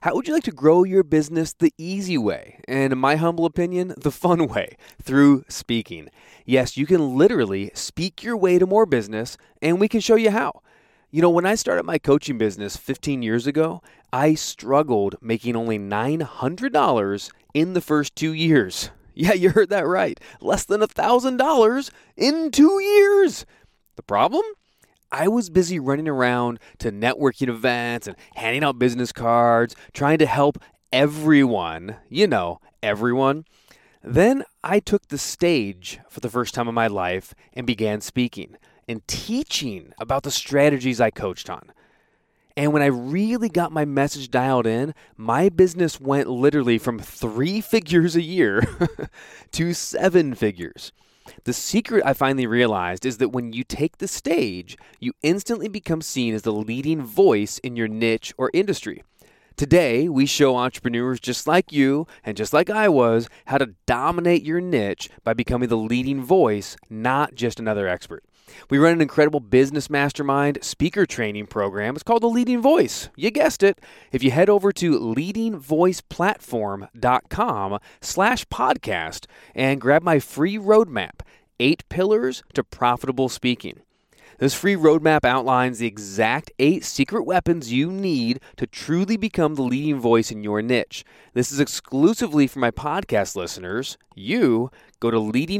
How would you like to grow your business the easy way, and in my humble opinion, the fun way, through speaking? Yes, you can literally speak your way to more business, and we can show you how. When I started my coaching business 15 years ago, I struggled making only $900 in the first 2 years. Yeah, you heard that right. Less than $1,000 in 2 years. The problem? I was busy running around to networking events and handing out business cards, trying to help everyone, everyone. Then I took the stage for the first time in my life and began speaking and teaching about the strategies I coached on. And when I really got my message dialed in, my business went literally from 3 figures a year to 7 figures. The secret I finally realized is that when you take the stage, you instantly become seen as the leading voice in your niche or industry. Today, we show entrepreneurs just like you and just like I was how to dominate your niche by becoming the leading voice, not just another expert. We run an incredible business mastermind speaker training program. It's called The Leading Voice. You guessed it. If you head over to leadingvoiceplatform.com/podcast and grab my free roadmap, 8 Pillars to Profitable Speaking. This free roadmap outlines the exact 8 secret weapons you need to truly become the leading voice in your niche. This is exclusively for my podcast listeners. You go to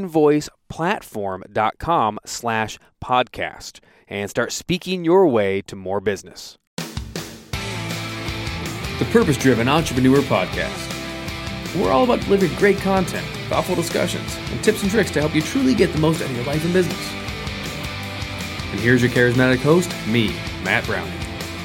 leadingvoiceplatform.com/podcast and start speaking your way to more business. The Purpose Driven Entrepreneur Podcast. We're all about delivering great content, thoughtful discussions, and tips and tricks to help you truly get the most out of your life and business. And here's your charismatic host, me, Matt Browning.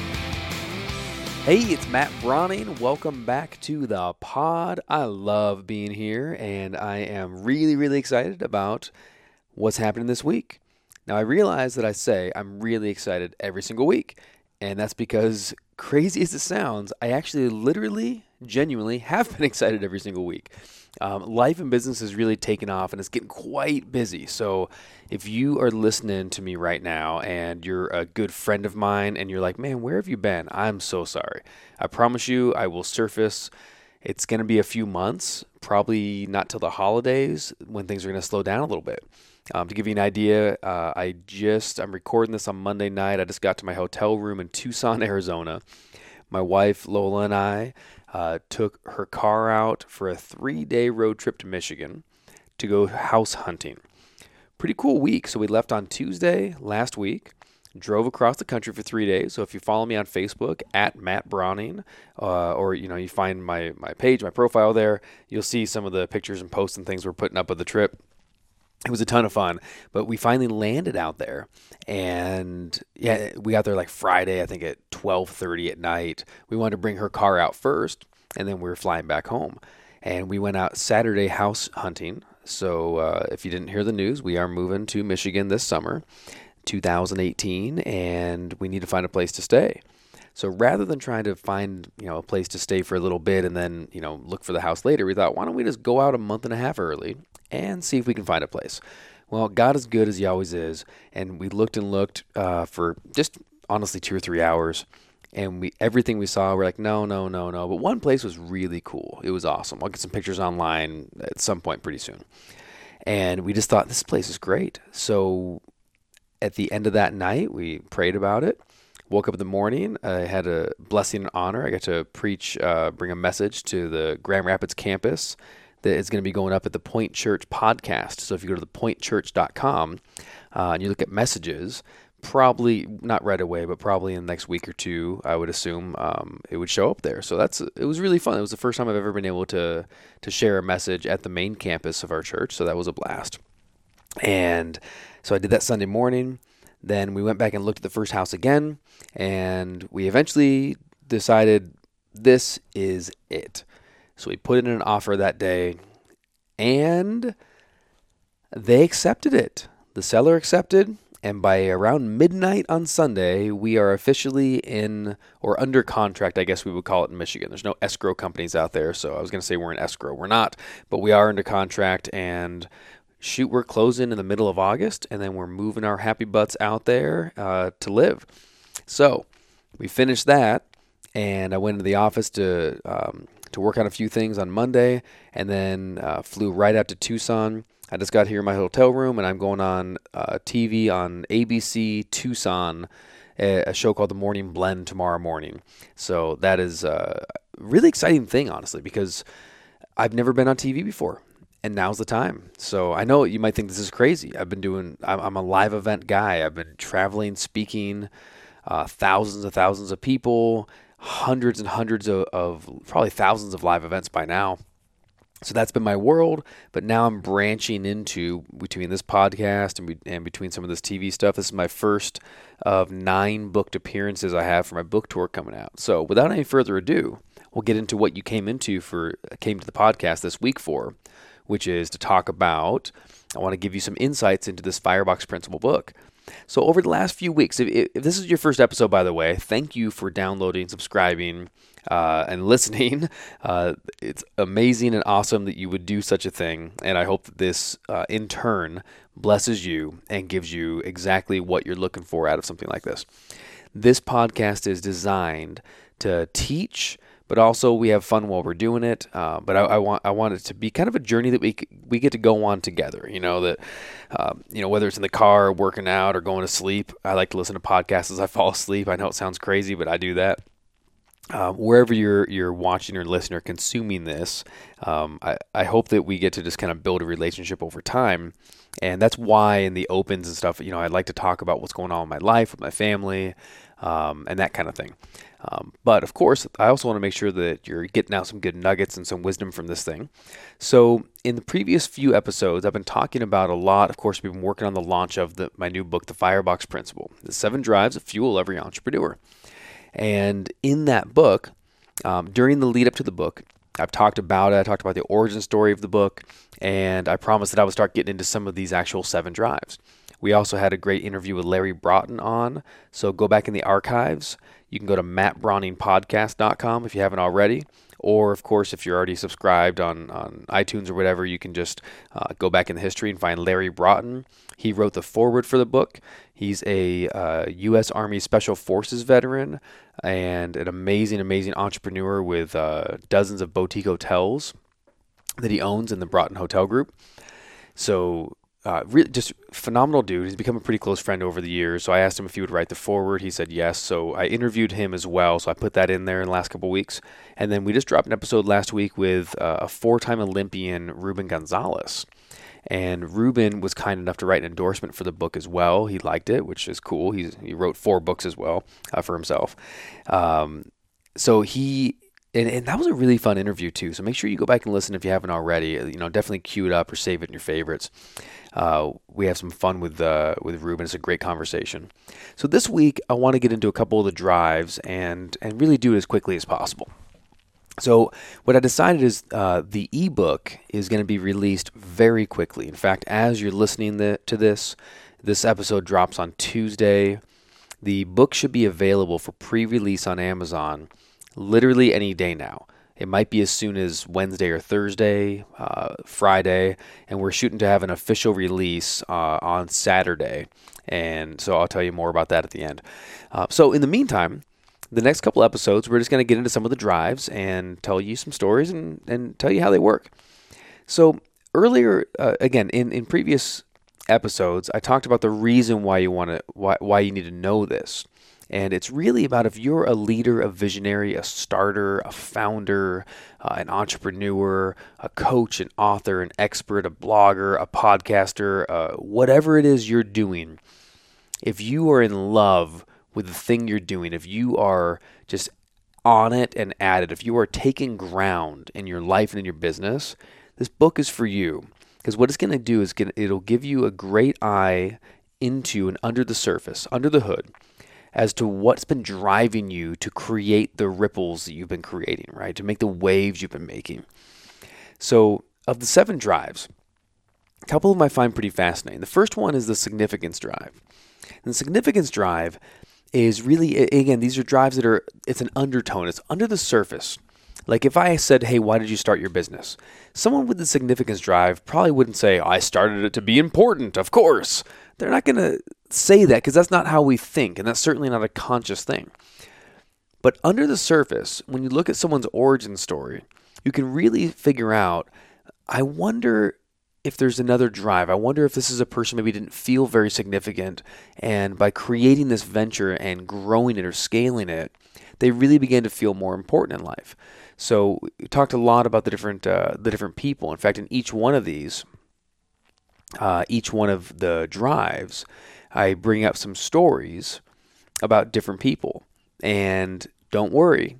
Hey, it's Matt Browning. Welcome back to the pod. I love being here, and I am really, really excited about what's happening this week. Now, I realize that I say I'm really excited every single week, and that's because, crazy as it sounds, I actually literally, genuinely have been excited every single week. Life and business has really taken off, and it's getting quite busy. So if you are listening to me right now and you're a good friend of mine and you're like, man, where have you been? I'm so sorry. I promise you I will surface. It's going to be a few months, probably not till the holidays when things are going to slow down a little bit. To give you an idea, I'm recording this on Monday night. I just got to my hotel room in Tucson, Arizona. My wife, Lola, and I took her car out for a 3-day road trip to Michigan to go house hunting. Pretty cool week. So we left on Tuesday last week, drove across the country for 3 days. So if you follow me on Facebook at Matt Browning, or you find my page, my profile there, you'll see some of the pictures and posts and things we're putting up of the trip. It was a ton of fun, but we finally landed out there, and yeah, we got there like Friday, I think at 12:30 at night. We wanted to bring her car out first, and then we were flying back home. And we went out Saturday house hunting. So if you didn't hear the news, we are moving to Michigan this summer, 2018, and we need to find a place to stay. So rather than trying to find, a place to stay for a little bit and then, look for the house later, we thought, why don't we just go out a month and a half early and see if we can find a place. Well, God is good as he always is, and we looked and looked for just honestly 2 or 3 hours, and everything we saw, we're like, no. But one place was really cool. It was awesome. I'll get some pictures online at some point pretty soon. And we just thought, this place is great. So at the end of that night, we prayed about it. Woke up in the morning. I had a blessing and honor. I got to preach, bring a message to the Grand Rapids campus that is going to be going up at the Point Church podcast. So if you go to thepointchurch.com and you look at messages, probably not right away, but probably in the next week or two, I would assume it would show up there. So it was really fun. It was the first time I've ever been able to share a message at the main campus of our church. So that was a blast. And so I did that Sunday morning. Then we went back and looked at the first house again, and we eventually decided this is it. So we put in an offer that day, and they accepted it. The seller accepted, and by around midnight on Sunday, we are officially in or under contract, I guess we would call it in Michigan. There's no escrow companies out there, so I was going to say we're in escrow. We're not, but we are under contract, and we're closing in the middle of August, and then we're moving our happy butts out there to live. So we finished that, and I went into the office to work on a few things on Monday, and then flew right out to Tucson. I just got here in my hotel room, and I'm going on TV on ABC Tucson, a show called The Morning Blend tomorrow morning. So that is a really exciting thing, honestly, because I've never been on TV before, and now's the time. So I know you might think this is crazy. I'm a live event guy. I've been traveling, speaking, thousands of people, hundreds and hundreds of probably thousands of live events by now. So that's been my world, but now I'm branching into between this podcast and between some of this TV stuff. This is my first of 9 booked appearances I have for my book tour coming out. So without any further ado, we'll get into what you came to the podcast this week for, which is to talk about, I want to give you some insights into this Firebox Principle book. So over the last few weeks, if this is your first episode, by the way, thank you for downloading, subscribing, and listening. It's amazing and awesome that you would do such a thing, and I hope that this, in turn, blesses you and gives you exactly what you're looking for out of something like this. This podcast is designed to teach, but also we have fun while we're doing it. But I want it to be kind of a journey that we get to go on together. Whether it's in the car, working out, or going to sleep. I like to listen to podcasts as I fall asleep. I know it sounds crazy, but I do that. Wherever you're watching or listening or consuming this, I hope that we get to just kind of build a relationship over time. And that's why in the opens and stuff, I'd like to talk about what's going on in my life with my family, and that kind of thing. But of course, I also want to make sure that you're getting out some good nuggets and some wisdom from this thing. So in the previous few episodes, I've been talking about a lot. Of course, we've been working on the launch of my new book, The Firebox Principle, the 7 drives that fuel every entrepreneur. And in that book, during the lead up to the book, I've talked about it. I talked about the origin story of the book, and I promised that I would start getting into some of these actual 7 drives. We also had a great interview with Larry Broughton on, so go back in the archives. You can go to mattbrowningpodcast.com if you haven't already, or of course, if you're already subscribed on iTunes or whatever, you can just go back in the history and find Larry Broughton. He wrote the foreword for the book. He's a U.S. Army Special Forces veteran and an amazing entrepreneur with dozens of boutique hotels that he owns in the Broughton Hotel Group. So really just phenomenal dude. He's become a pretty close friend over the years. So I asked him if he would write the foreword. He said yes. So I interviewed him as well. So I put that in there in the last couple of weeks. And then we just dropped an episode last week with a 4-time Olympian, Ruben Gonzalez. And Ruben was kind enough to write an endorsement for the book as well. He liked it, which is cool. He wrote 4 books as well for himself. So he... And that was a really fun interview too. So make sure you go back and listen if you haven't already. Definitely queue it up or save it in your favorites. We have some fun with Ruben. It's a great conversation. So this week I want to get into a couple of the drives and really do it as quickly as possible. So what I decided is the ebook is going to be released very quickly. In fact, as you're listening to this episode drops on Tuesday. The book should be available for pre-release on Amazon literally any day now. It might be as soon as Wednesday or Thursday, Friday, and we're shooting to have an official release on Saturday. And so I'll tell you more about that at the end. So in the meantime, the next couple episodes, we're just going to get into some of the drives and tell you some stories and tell you how they work. So earlier, again, in previous episodes, I talked about the reason why you need to know this. And it's really about if you're a leader, a visionary, a starter, a founder, an entrepreneur, a coach, an author, an expert, a blogger, a podcaster, whatever it is you're doing, if you are in love with the thing you're doing, if you are just on it and at it, if you are taking ground in your life and in your business, this book is for you. Because what it's going to do is it'll give you a great eye into and under the surface, under the hood, as to what's been driving you to create the ripples that you've been creating, right? To make the waves you've been making. So of the 7 drives, a couple of them I find pretty fascinating. The first one is the significance drive. And the significance drive is really, again, these are drives it's an undertone. It's under the surface. Like if I said, hey, why did you start your business? Someone with the significance drive probably wouldn't say, I started it to be important, of course. They're not going to say that because that's not how we think, and that's certainly not a conscious thing. But under the surface, when you look at someone's origin story, you can really figure out, I wonder if there's another drive. I wonder if this is a person maybe didn't feel very significant, and by creating this venture and growing it or scaling it, they really began to feel more important in life. So we talked a lot about the different people. In fact, in each one of these, each one of the drives, I bring up some stories about different people. And don't worry,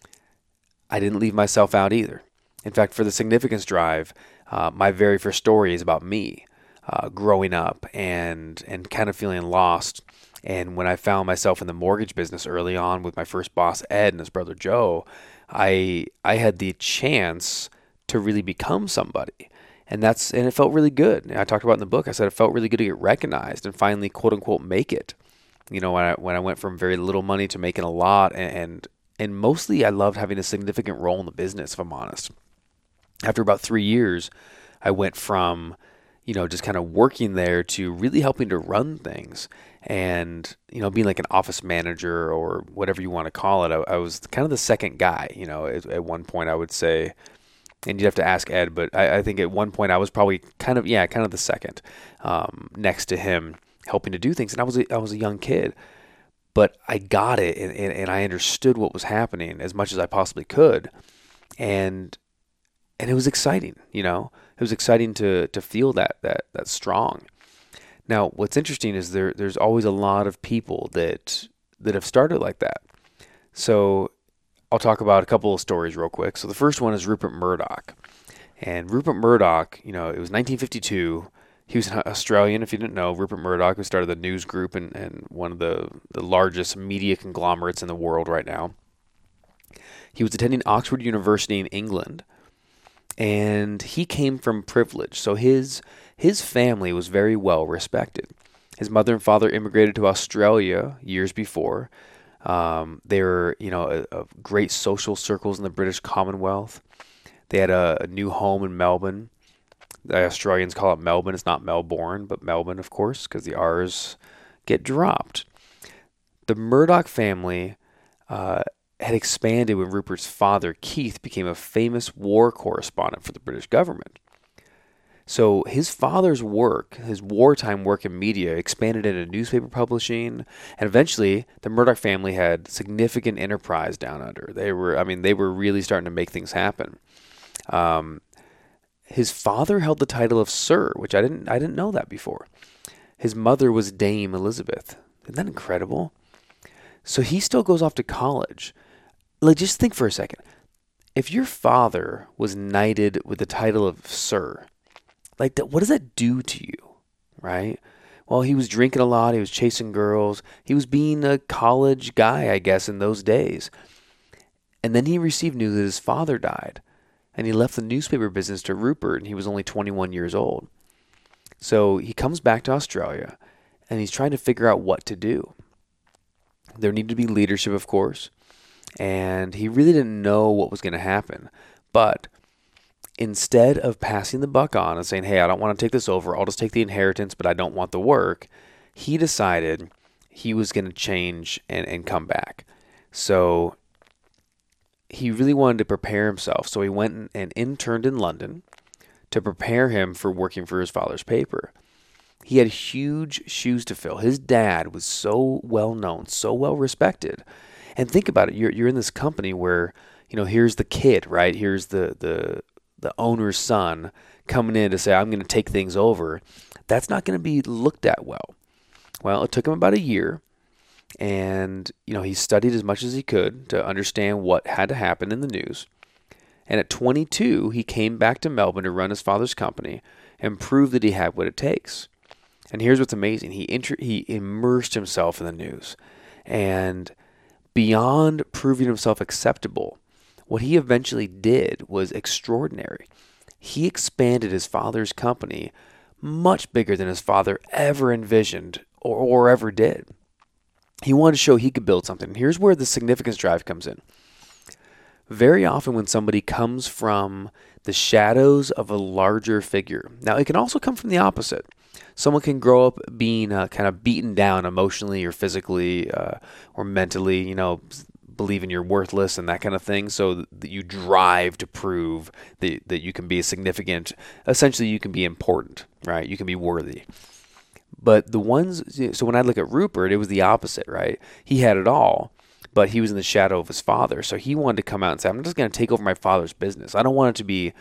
I didn't leave myself out either. In fact, for the significance drive, my very first story is about me growing up and kind of feeling lost. And when I found myself in the mortgage business early on with my first boss, Ed, and his brother, Joe, I had the chance to really become somebody. And it felt really good. And I talked about in the book, I said it felt really good to get recognized and finally, quote unquote, make it. You know, when I went from very little money to making a lot, and mostly I loved having a significant role in the business, if I'm honest. After about 3 years, I went from, just kind of working there to really helping to run things and, being like an office manager or whatever you want to call it. I was kind of the second guy, at one point I would say, and you'd have to ask Ed, but I think at one point I was probably kind of the second, next to him helping to do things. And I was a young kid, but I got it and I understood what was happening as much as I possibly could. And it was exciting, it was exciting to feel that strong. Now, what's interesting is there's always a lot of people that have started like that. So I'll talk about a couple of stories real quick. So the first one is Rupert Murdoch. And Rupert Murdoch, it was 1952. He was an Australian, if you didn't know. Rupert Murdoch, who started the News Group and one of the largest media conglomerates in the world right now. He was attending Oxford University in England, and he came from privilege. So his family was very well respected. His mother and father immigrated to Australia years before. They were, great social circles in the British Commonwealth. They had a new home in Melbourne. The Australians call it Melbourne. It's not Melbourne, but Melbourne, of course, because the R's get dropped. The Murdoch family had expanded when Rupert's father, Keith, became a famous war correspondent for the British government. So his father's work, his wartime work in media, expanded into newspaper publishing, and eventually the Murdoch family had significant enterprise down under. They were really starting to make things happen. His father held the title of Sir, which I didn't know that before. His mother was Dame Elizabeth. Isn't that incredible? So he still goes off to college. Like, just think for a second. If your father was knighted with the title of Sir, like, what does that do to you, right? Well, he was drinking a lot. He was chasing girls. He was being a college guy, I guess, in those days. And then he received news that his father died. And he left the newspaper business to Rupert, and he was only 21 years old. So he comes back to Australia, and he's trying to figure out what to do. There needed to be leadership, of course, and he really didn't know what was going to happen. But instead of passing the buck on and saying, hey, I don't want to take this over, I'll just take the inheritance, but I don't want the work, he decided he was going to change and come back. So he really wanted to prepare himself. So he went and interned in London to prepare him for working for his father's paper. He had huge shoes to fill. His dad was so well known, so well respected. And think about it. You're in this company where, here's the kid, right? Here's the owner's son coming in to say, I'm going to take things over. That's not going to be looked at well. Well, it took him about a year. And, he studied as much as he could to understand what had to happen in the news. And at 22, he came back to Melbourne to run his father's company and prove that he had what it takes. And here's what's amazing. He immersed himself in the news. And beyond proving himself acceptable, what he eventually did was extraordinary. He expanded his father's company much bigger than his father ever envisioned or ever did. He wanted to show he could build something. And here's where the significance drive comes in. Very often when somebody comes from the shadows of a larger figure, now it can also come from the opposite. Someone can grow up being kind of beaten down emotionally or physically or mentally, believing you're worthless and that kind of thing. So that you drive to prove that you can be significant. Essentially, you can be important, right? You can be worthy. But so when I look at Rupert, it was the opposite, right? He had it all, but he was in the shadow of his father. So he wanted to come out and say, I'm just going to take over my father's business. I don't want it to be,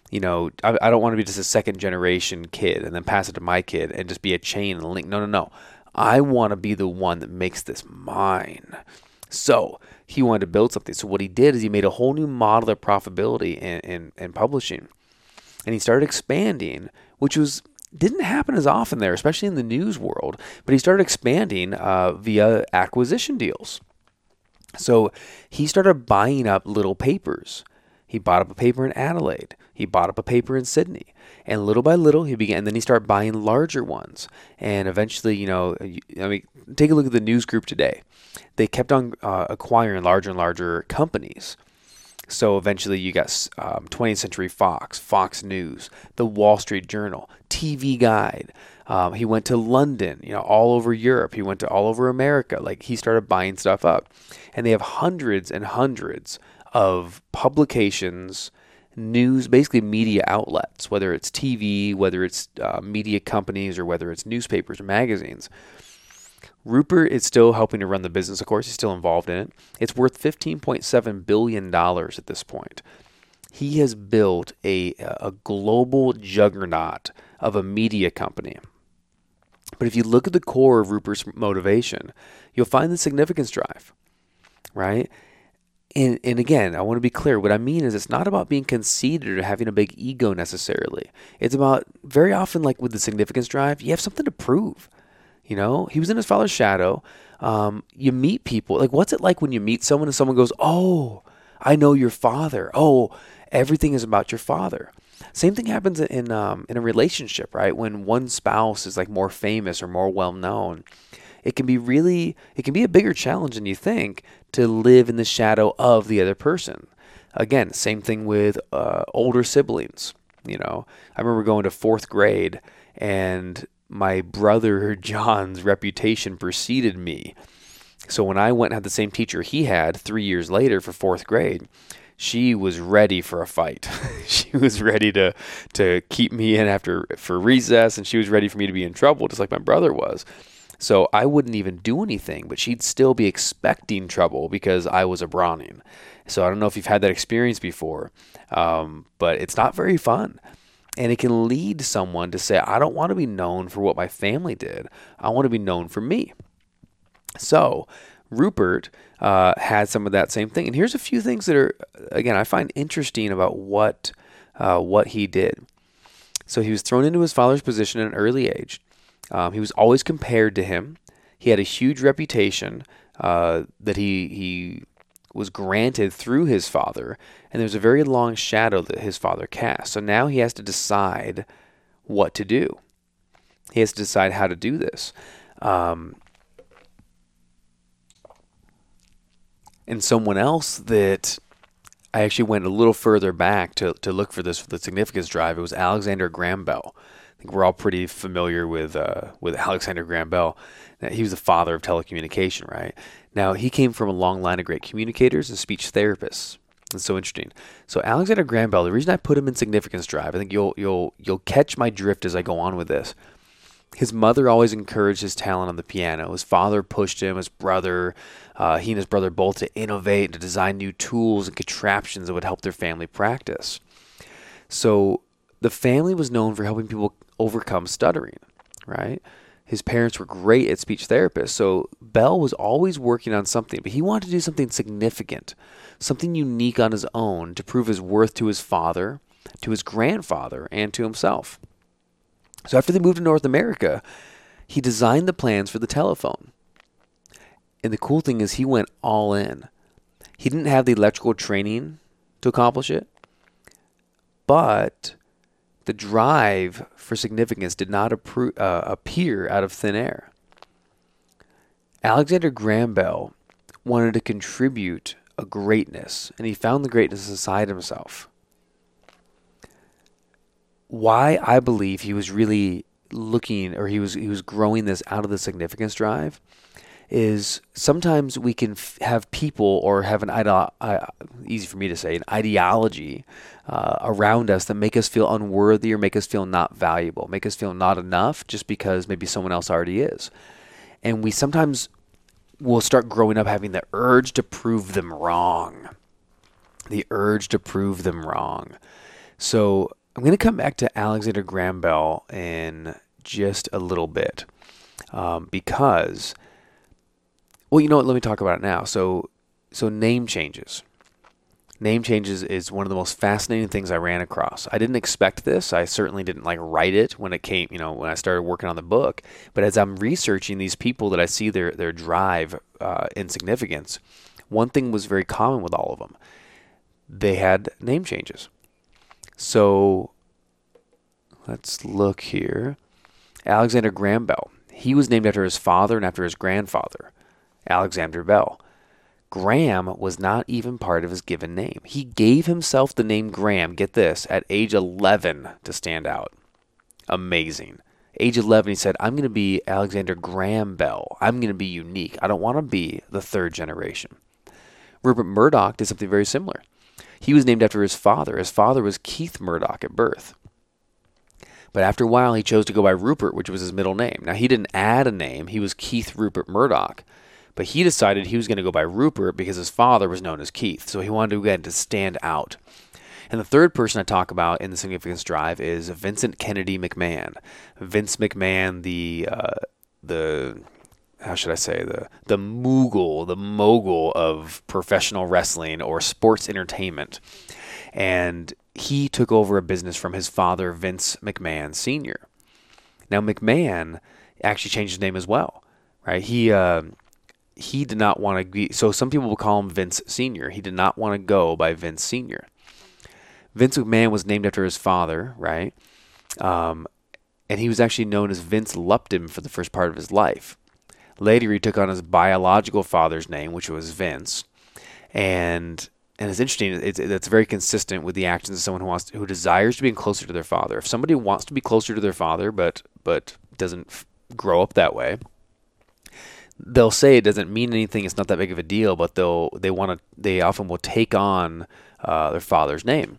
I don't want to be just a second generation kid and then pass it to my kid and just be a chain and link. No, no, no. I want to be the one that makes this mine. So he wanted to build something. So what he did is he made a whole new model of profitability in publishing. And he started expanding, which didn't happen as often there, especially in the news world. But he started expanding via acquisition deals. So he started buying up little papers. He bought up a paper in Adelaide. He bought up a paper in Sydney. And little by little, and then he started buying larger ones. And eventually, take a look at the news group today. They kept on acquiring larger and larger companies. So eventually you got 20th Century Fox, Fox News, the Wall Street Journal, TV Guide. He went to London, all over Europe. He went to all over America. Like, he started buying stuff up. And they have hundreds and hundreds of publications, news, basically media outlets, whether it's TV, whether it's media companies, or whether it's newspapers or magazines. Rupert is still helping to run the business, of course. He's still involved in it. It's worth $15.7 billion at this point. He has built a global juggernaut of a media company. But if you look at the core of Rupert's motivation, you'll find the significance drive, right? And again, I want to be clear. What I mean is it's not about being conceited or having a big ego necessarily. It's about, very often, like with the significance drive, you have something to prove. He was in his father's shadow. You meet people. Like, what's it like when you meet someone and someone goes, oh, I know your father. Oh, everything is about your father. Same thing happens in a relationship, right? When one spouse is like more famous or more well known, it can be a bigger challenge than you think to live in the shadow of the other person. Again, same thing with older siblings. I remember going to fourth grade, and my brother John's reputation preceded me. So when I went and had the same teacher he had 3 years later for fourth grade, she was ready for a fight. She was ready to keep me in for recess, and she was ready for me to be in trouble, just like my brother was. So I wouldn't even do anything, but she'd still be expecting trouble because I was a Browning. So I don't know if you've had that experience before, but it's not very fun. And it can lead someone to say, I don't want to be known for what my family did. I want to be known for me. So Rupert had some of that same thing. And here's a few things that are, again, I find interesting about what he did. So he was thrown into his father's position at an early age. He was always compared to him. He had a huge reputation that he was granted through his father, and there's a very long shadow that his father cast. So now he has to decide what to do. He has to decide how to do this. And someone else that I actually went a little further back to look for this, for the significance drive, it was Alexander Graham Bell. I think we're all pretty familiar with Alexander Graham Bell. He was the father of telecommunication, right? Now, he came from a long line of great communicators and speech therapists. It's so interesting. So Alexander Graham Bell, the reason I put him in significance drive, I think you'll catch my drift as I go on with this. His mother always encouraged his talent on the piano. His father pushed him, his brother, he and his brother both, to innovate and to design new tools and contraptions that would help their family practice. So the family was known for helping people overcome stuttering, right? His parents were great at speech therapists, so Bell was always working on something, but he wanted to do something significant, something unique on his own to prove his worth to his father, to his grandfather, and to himself. So after they moved to North America, he designed the plans for the telephone. And the cool thing is he went all in. He didn't have the electrical training to accomplish it, but the drive for significance did not appear out of thin air. Alexander Graham Bell wanted to contribute a greatness, and he found the greatness inside himself. Why I believe he was really looking, or he was growing this out of the significance drive, is sometimes we can have people or have easy for me to say, an ideology around us that make us feel unworthy or make us feel not valuable, make us feel not enough just because maybe someone else already is. And we sometimes will start growing up having the urge to prove them wrong. The urge to prove them wrong. So I'm going to come back to Alexander Graham Bell in just a little bit because, well, you know what? Let me talk about it now. So name changes. Name changes is one of the most fascinating things I ran across. I didn't expect this. I certainly didn't write it when it came, when I started working on the book. But as I'm researching these people that I see their drive in significance, one thing was very common with all of them. They had name changes. So let's look here. Alexander Graham Bell. He was named after his father and after his grandfather, Alexander Bell. Graham was not even part of his given name. He gave himself the name Graham, get this, at age 11 to stand out. Amazing. Age 11, he said, I'm going to be Alexander Graham Bell. I'm going to be unique. I don't want to be the third generation. Rupert Murdoch did something very similar. He was named after his father. His father was Keith Murdoch at birth. But after a while, he chose to go by Rupert, which was his middle name. Now, he didn't add a name. He was Keith Rupert Murdoch. But he decided he was going to go by Rupert because his father was known as Keith. So he wanted to get to stand out. And the third person I talk about in the Significance Drive is Vincent Kennedy McMahon. Vince McMahon, the mogul of professional wrestling or sports entertainment. And he took over a business from his father, Vince McMahon Sr. Now, McMahon actually changed his name as well, right? He did not want to be, so some people will call him Vince Sr. He did not want to go by Vince Sr. Vince McMahon was named after his father, right? And he was actually known as Vince Lupton for the first part of his life. Later, he took on his biological father's name, which was Vince. And it's interesting, it's very consistent with the actions of someone who desires to be closer to their father. If somebody wants to be closer to their father, but doesn't grow up that way, they'll say it doesn't mean anything. It's not that big of a deal, but they often will take on their father's name.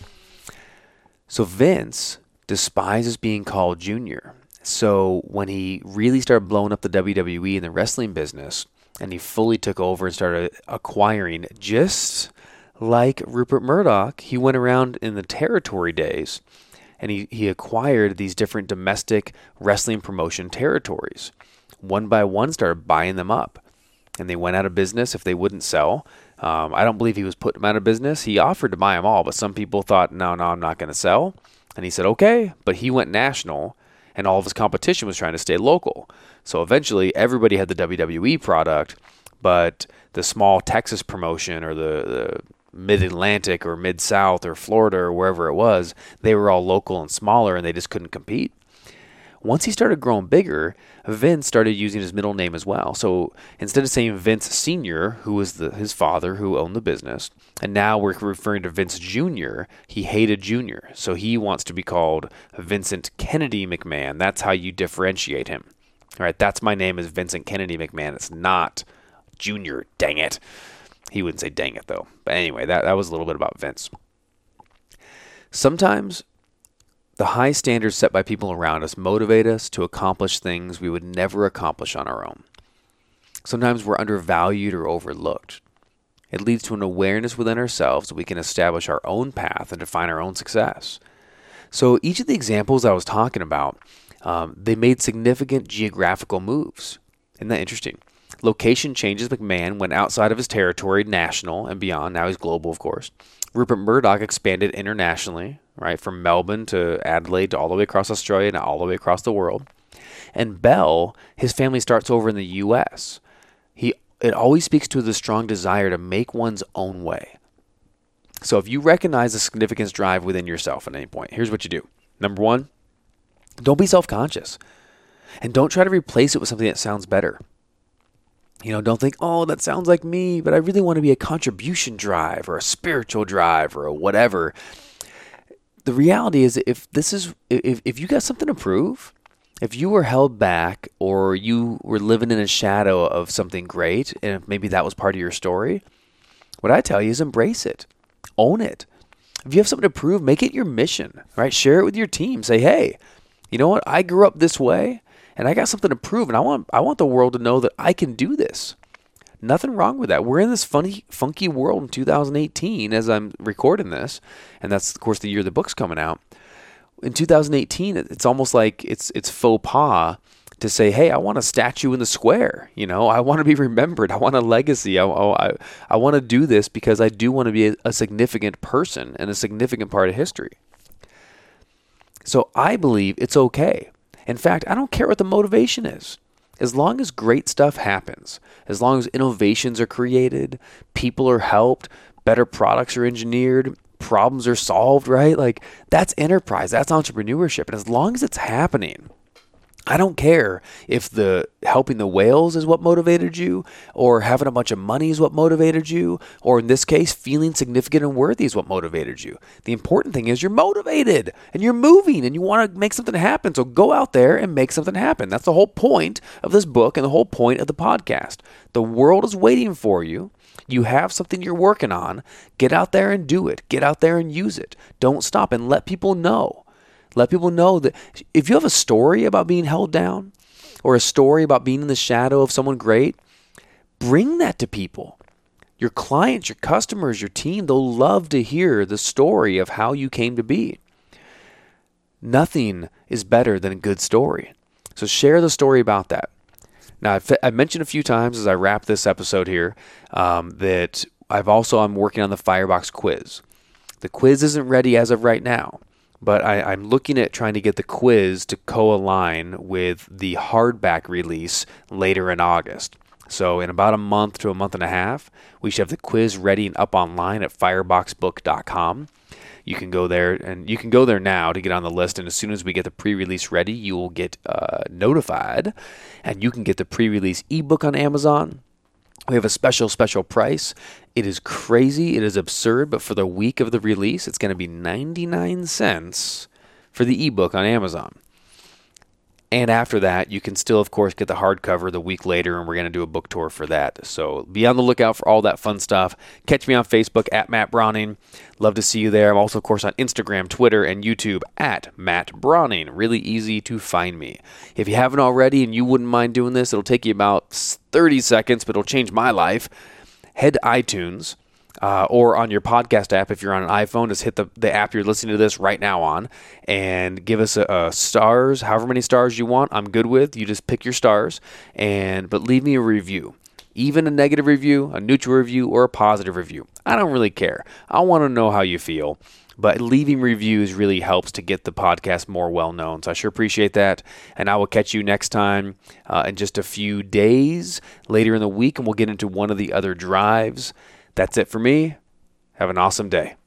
So Vince despises being called Junior. So when he really started blowing up the WWE and the wrestling business, and he fully took over and started acquiring, just like Rupert Murdoch, he went around in the territory days, and he acquired these different domestic wrestling promotion territories. One by one started buying them up, and they went out of business if they wouldn't sell. I don't believe he was putting them out of business. He offered to buy them all, but some people thought, no, I'm not going to sell. And he said, okay, but he went national, and all of his competition was trying to stay local. So eventually, everybody had the WWE product, but the small Texas promotion or the Mid-Atlantic or Mid-South or Florida or wherever it was, they were all local and smaller, and they just couldn't compete. Once he started growing bigger, Vince started using his middle name as well. So instead of saying Vince Sr., who was his father who owned the business, and now we're referring to Vince Jr., he hated Jr., so he wants to be called Vincent Kennedy McMahon. That's how you differentiate him. All right, that's my name is Vincent Kennedy McMahon. It's not Jr., dang it. He wouldn't say dang it, though. But anyway, that was a little bit about Vince. Sometimes the high standards set by people around us motivate us to accomplish things we would never accomplish on our own. Sometimes we're undervalued or overlooked. It leads to an awareness within ourselves that we can establish our own path and define our own success. So each of the examples I was talking about, they made significant geographical moves. Isn't that interesting? Location changes. McMahon went outside of his territory, national and beyond. Now he's global, of course. Rupert Murdoch expanded internationally, right, from Melbourne to Adelaide to all the way across Australia and all the way across the world. And Bell, his family starts over in the U.S. It always speaks to the strong desire to make one's own way. So if you recognize the significance drive within yourself at any point, here's what you do. Number one, don't be self-conscious. And don't try to replace it with something that sounds better. Don't think, oh, that sounds like me, but I really want to be a contribution drive or a spiritual drive or a whatever. The reality is if you got something to prove, If you were held back or you were living in a shadow of something great, and if maybe that was part of your story, what I tell you is embrace it. Own it. If you have something to prove, make it your mission, right? Share it with your team. Say, hey, you know what? I grew up this way and I got something to prove, and I want the world to know that I can do this. Nothing wrong with that. We're in this funky world in 2018 as I'm recording this, and that's, of course, the year the book's coming out. In 2018, it's almost like it's faux pas to say, hey, I want a statue in the square. I want to be remembered. I want a legacy. I want to do this because I do want to be a significant person and a significant part of history. So I believe it's okay. In fact, I don't care what the motivation is. As long as great stuff happens, as long as innovations are created, people are helped, better products are engineered, problems are solved, right? Like, that's enterprise, that's entrepreneurship. And as long as it's happening, I don't care if the helping the whales is what motivated you, or having a bunch of money is what motivated you, or in this case, feeling significant and worthy is what motivated you. The important thing is you're motivated and you're moving and you want to make something happen. So go out there and make something happen. That's the whole point of this book and the whole point of the podcast. The world is waiting for you. You have something you're working on. Get out there and do it. Get out there and use it. Don't stop, and let people know. Let people know that if you have a story about being held down or a story about being in the shadow of someone great, bring that to people. Your clients, your customers, your team, they'll love to hear the story of how you came to be. Nothing is better than a good story. So share the story about that. Now, I've mentioned a few times as I wrap this episode here that I'm working on the Firebox quiz. The quiz isn't ready as of right now, but I'm looking at trying to get the quiz to co-align with the hardback release later in August. So in about a month to a month and a half, we should have the quiz ready and up online at fireboxbook.com. You can go there, and you can go there now to get on the list. And as soon as we get the pre-release ready, you will get notified, and you can get the pre-release ebook on Amazon. We have a special price. It is crazy. It is absurd. But for the week of the release, it's going to be 99 cents for the ebook on Amazon. And after that, you can still, of course, get the hardcover the week later, and we're going to do a book tour for that. So be on the lookout for all that fun stuff. Catch me on Facebook at Matt Browning. Love to see you there. I'm also, of course, on Instagram, Twitter, and YouTube at Matt Browning. Really easy to find me. If you haven't already and you wouldn't mind doing this, it'll take you about 30 seconds, but it'll change my life. Head to iTunes. Or on your podcast app, if you're on an iPhone, just hit the app you're listening to this right now on, and give us a stars, however many stars you want. I'm good with. You just pick your stars, but leave me a review. Even a negative review, a neutral review, or a positive review. I don't really care. I want to know how you feel. But leaving reviews really helps to get the podcast more well-known. So I sure appreciate that. And I will catch you next time in just a few days later in the week, and we'll get into one of the other drives. That's it for me. Have an awesome day.